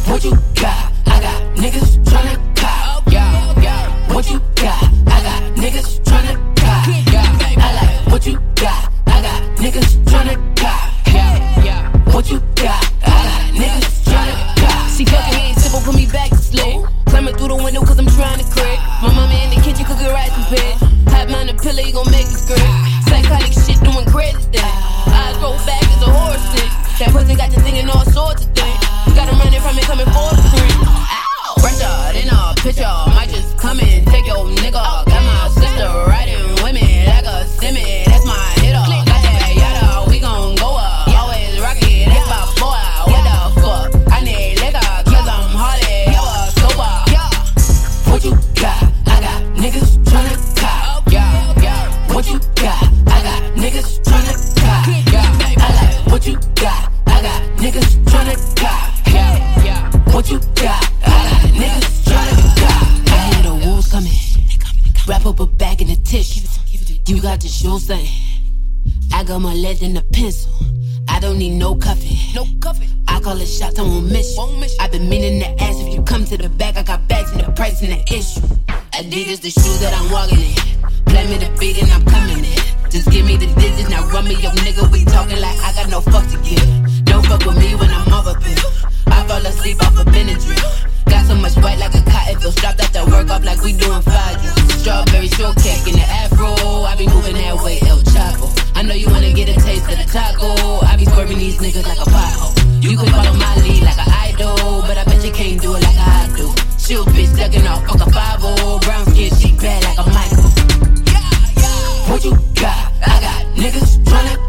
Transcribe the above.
What you got? I got niggas tryna cop. Yeah. What you got? I got niggas tryna cop. Yeah. I like what you got. I got niggas tryna cop. Yeah. What you got? I got niggas tryna cop. See, fucking me ain't simple, put me back to sleep. Climbing through the window cause I'm trying to creep. My mama in the kitchen cooking rice and pig. Hot man a pillow, you gon' make it grip. Psychotic shit doing crazy things. Eyes roll back as a horse stick. That pussy got you thinking all sorts of things. Got him running from me, coming for the free. Fresher in a picture, might just come and take your nigga. Got my sister riding with me like a semi. That's my hitter. Got that yada, we gon' go up. Always rock it, that's my boy. What the fuck? I need liquor, cause I'm Harley, ever sober. What you got? I got niggas tryna cop. Yeah. What you got? I got niggas tryna cop. Yeah. I like what you got. I got niggas tryna cop. Yeah. What you got? I got niggas tryna cop. I hear the wolves coming. Wrap up a bag in a tissue. You got the shoes thing. I got my lead in a pencil. I don't need no cuffing. I call a shot, I won't miss you. I've been meaning to ask if you come to the back. I got bags and the price and the issue. Adidas the shoes that I'm walking in. Play me the beat and I'm coming in. Just give me the digits, now run me your nigga. We talking like I got no fuck to give. Don't fuck with me when I'm off a pill. I fall asleep off a Benadryl. Got so much white like a cotton field. Strapped out that work off like we doing 5 years. Strawberry shortcake in the afro. I be moving that way, El Chapo. I know you wanna get a taste of the taco. I be swerving these niggas like a pothole. You can follow my lead like an idol, but I bet you can't do it like I do. Shoot bitch ducking off, fuck a 5-0. Brown skin, she bad like a Michael. What you got? I got niggas tryna